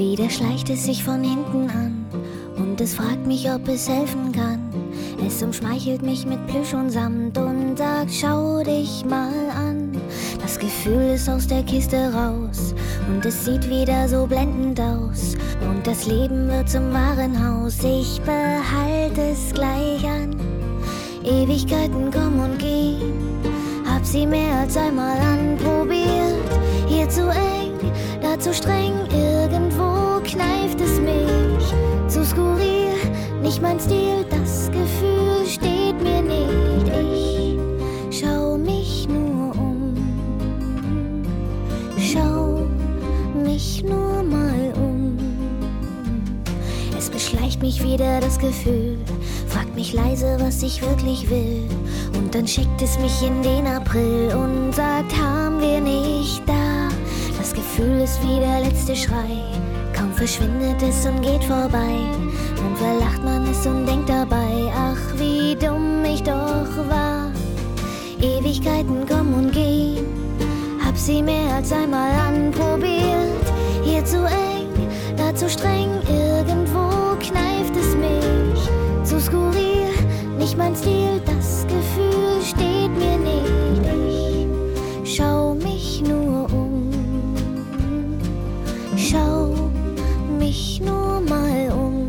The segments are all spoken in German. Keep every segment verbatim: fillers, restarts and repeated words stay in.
Wieder schleicht es sich von hinten an und es fragt mich, ob es helfen kann. Es umschmeichelt mich mit Plüsch und Samt und sagt, schau dich mal an. Das Gefühl ist aus der Kiste raus und es sieht wieder so blendend aus. Und das Leben wird zum Warenhaus, ich behalte es gleich an. Ewigkeiten kommen und gehen, hab sie mehr als einmal anprobiert. Hier zu eng, da zu streng, irgendwo kneift es mich. Zu skurril, nicht mein Stil, das Gefühl steht mir nicht. Ich schau mich nur um, schau mich nur mal um. Es beschleicht mich wieder das Gefühl, fragt mich leise, was ich wirklich will. Und dann schickt es mich in den April und sagt, haben wir nicht da. Das Gefühl ist wie der letzte Schrei, kaum verschwindet es und geht vorbei. Dann verlacht man es und denkt dabei, ach wie dumm ich doch war. Ewigkeiten kommen und gehen, hab sie mehr als einmal anprobiert. Hier zu eng, da zu streng, irgendwo kneift es mich. Zu skurril, nicht mein Stil, das Gefühl steht mir nicht. Ich schau mich nur um, schau mich nur mal um.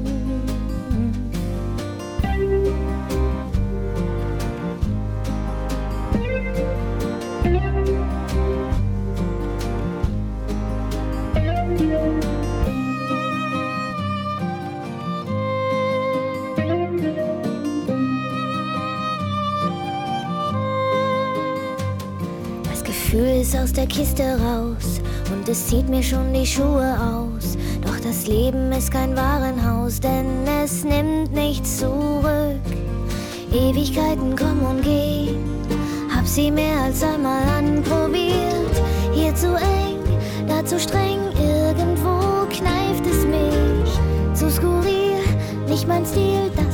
Das Gefühl ist aus der Kiste raus und es zieht mir schon die Schuhe aus. Doch das Leben ist kein Warenhaus, denn es nimmt nichts zurück. Ewigkeiten kommen und gehen, hab sie mehr als einmal anprobiert. Hier zu eng, da zu streng, irgendwo kneift es mich. Zu skurril, nicht mein Stil,